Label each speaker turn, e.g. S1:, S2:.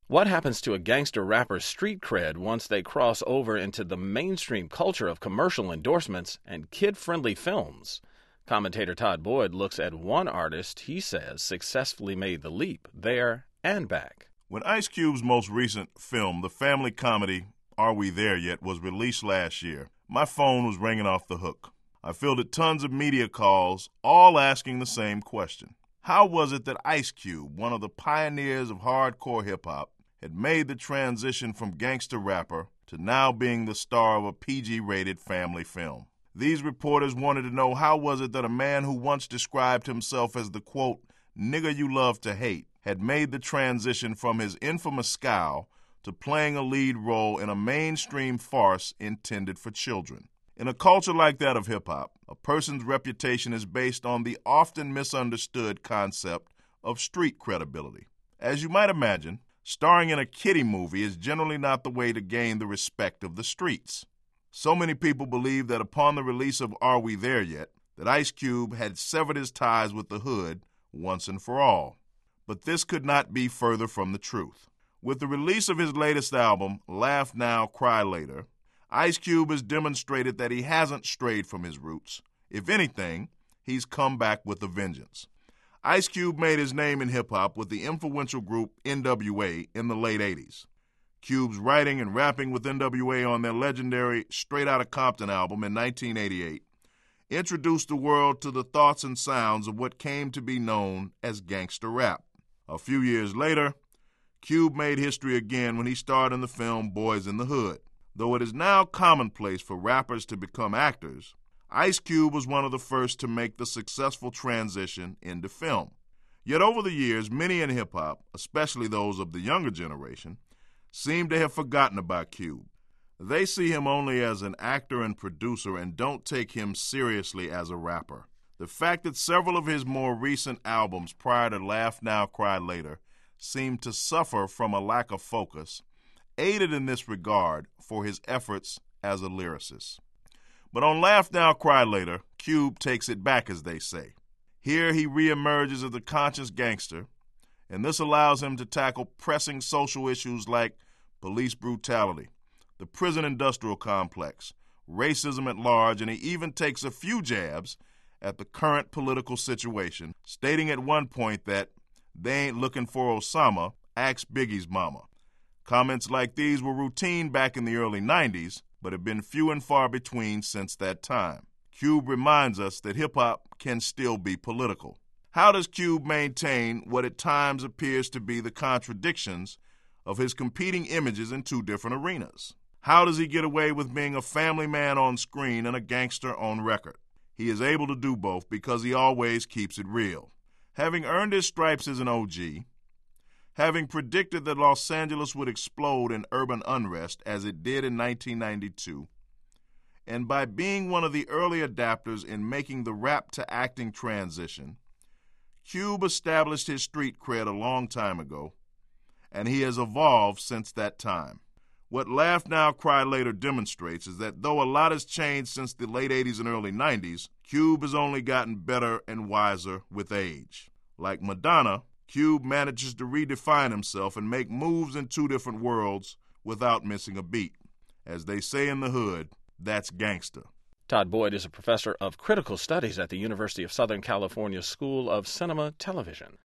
S1: What happens to a gangster rapper's street cred once they cross over into the mainstream culture of commercial endorsements and kid-friendly films? Commentator Todd Boyd looks at one artist he says successfully made the leap there and back.
S2: When Ice Cube's most recent film, the family comedy Are We There Yet, was released last year, my phone was ringing off the hook. I fielded tons of media calls, all asking the same question. How was it that Ice Cube, one of the pioneers of hardcore hip-hop, had made the transition from gangster rapper to now being the star of a PG-rated family film? These reporters wanted to know how was it that a man who once described himself as the, quote, nigger you love to hate, had made the transition from his infamous scowl to playing a lead role in a mainstream farce intended for children. In a culture like that of hip-hop, a person's reputation is based on the often misunderstood concept of street credibility. As you might imagine, starring in a kiddie movie is generally not the way to gain the respect of the streets. So many people believe that upon the release of Are We There Yet, that Ice Cube had severed his ties with the hood once and for all. But this could not be further from the truth. With the release of his latest album, Laugh Now, Cry Later, Ice Cube has demonstrated that he hasn't strayed from his roots. If anything, he's come back with a vengeance. Ice Cube made his name in hip-hop with the influential group NWA in the late 80s. Cube's writing and rapping with NWA on their legendary Straight Outta Compton album in 1988 introduced the world to the thoughts and sounds of what came to be known as gangster rap. A few years later, Cube made history again when he starred in the film Boys in the Hood. Though it is now commonplace for rappers to become actors, Ice Cube was one of the first to make the successful transition into film. Yet over the years, many in hip-hop, especially those of the younger generation, seem to have forgotten about Cube. They see him only as an actor and producer and don't take him seriously as a rapper. The fact that several of his more recent albums prior to Laugh Now, Cry Later seem to suffer from a lack of focus aided in this regard for his efforts as a lyricist. But on Laugh Now, Cry Later, Cube takes it back, as they say. Here he reemerges as a conscious gangster, and this allows him to tackle pressing social issues like police brutality, the prison industrial complex, racism at large, and he even takes a few jabs at the current political situation, stating at one point that they ain't looking for Osama, ask Biggie's mama. Comments like these were routine back in the early 90s, but have been few and far between since that time. Cube reminds us that hip-hop can still be political. How does Cube maintain what at times appears to be the contradictions of his competing images in two different arenas? How does he get away with being a family man on screen and a gangster on record? He is able to do both because he always keeps it real. Having earned his stripes as an OG, having predicted that Los Angeles would explode in urban unrest as it did in 1992, and by being one of the early adapters in making the rap-to-acting transition, Cube established his street cred a long time ago, and he has evolved since that time. What Laugh Now, Cry Later demonstrates is that though a lot has changed since the late 80s and early 90s, Cube has only gotten better and wiser with age. Like Madonna, Cube manages to redefine himself and make moves in two different worlds without missing a beat. As they say in the hood, that's gangster.
S1: Todd Boyd is a professor of critical studies at the University of Southern California School of Cinema Television.